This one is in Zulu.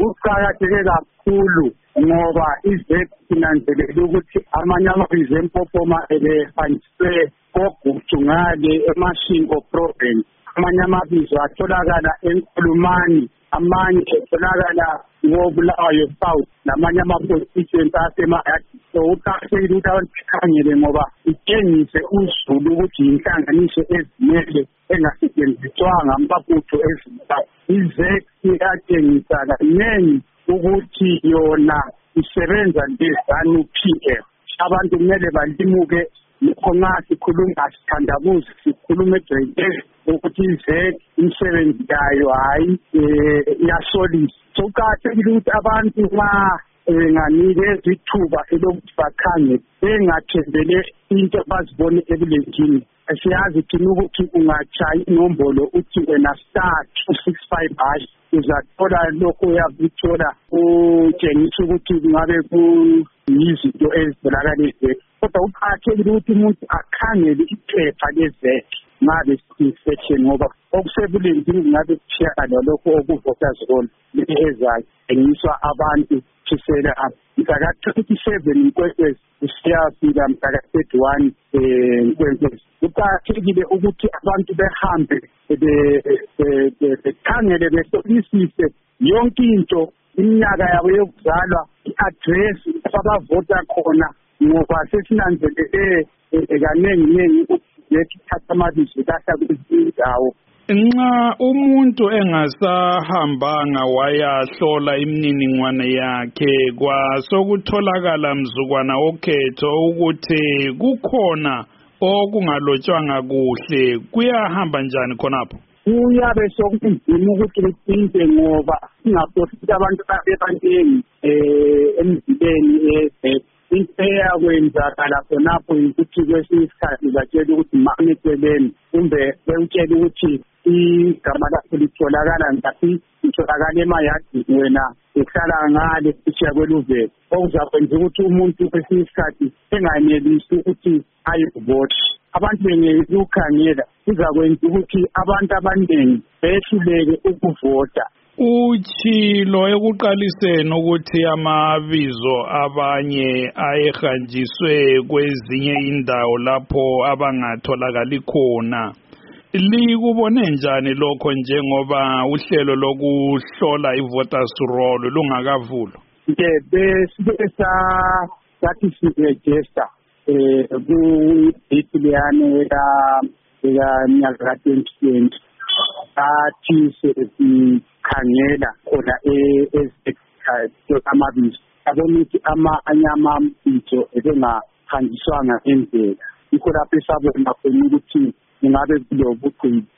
uqakatheke kakhulu ngoba izesinanzelela ukuthi amanye amabizo empopoma ebehanjiswe kogutu ngale eMashingo province. Amanye amabizo atholakala eNkulumani, amanye atholakala ngoBulawayo South, namanye ama-constituents aseMahadi. So uqakathekile ukuthi abantu bekhangele ngoba itshengise uZulu ukuthi yinhlanganiso ezimele engasetshenziswanga amabutho ezimbabwe. IZEC iyatshengisa kaningi ukuthi yona isebenza nge-ZANU-PF. Abantu kumele balimuke lokho nxa sikhuluma sithandabuze sikhulume ejwayelekile ukuthi iZEC imisebenzi yayo hayi iyasolisa. So kuqakathekile ukuthi abantu nxa benganikeza ithuba elokuthi bakhangele bengathembele into bazibone ebulenjini. Siyazi thina ukuthi ungatshaya inombolo uthi wena *265# uzathola lokho uyakuthola utshengisa ukuthi kungabe kuyizinto ezitholakala eZEC. Kodwa kuqakathekile ukuthi umuntu akhangele iphepha leZEC ngabe section ngoba okusebulenjini kungabe kushiyana lokho okuvoters roll ezayo engiswa abantu kusela mhla 27 Nkwezi siyafika mhla 31 Nkwezi. Kuqakathekile ukuthi abantu behambe bekhangele behlolisise yonke into, iminyaka yabo yokuzalwa, i-address abavota khona, ngoba sesinanzelele kanengi ukuthi thatha amabizo kahla kwezindawo. Nxa umuntu engasahambanga wayahlola imininingwane yakhe kwasokutholakala mzukwana wokhetho ukuthi kukhona okungalotshwanga kuhle, kuyahamba njani khonapho? Kuyabe sokunzima ukuthi kucinte ngoba singakhohlisa abantu abebanengi emzileni into eyakwenzakala khonapho ukuthi kwesinye isikhathi batshela ukuthi mameceleni kumbe bewutshela ukuthi igama lakho litholakala ngaphi, litholakala emayadini wena ehlala ngale phesheya kweluvelo, okuzakwenza ukuthi umuntu kwesinye isikhathi enganelisi ukuthi ayevota. Abantu bengelukhangela kuzakwenza ukuthi abantu abaningi behluleke ukuvota. Utshilo ekuqaliseni ukuthi amabizo abanye ayehanjiswe kwezinye indawo lapho abangatholakali khona. Likubone njani lokho njengoba uhlelo lokuhlola ivoters roll lungakavulwa? Sathi siregister ku-date leyane minyaka ka-2020 sathi sikhangela khona amabizo abona ukuthi amanye amabizo ebengahanjiswanga ngendlela. Yikho lapho esabona khona ukuthi kungabe kulobugqili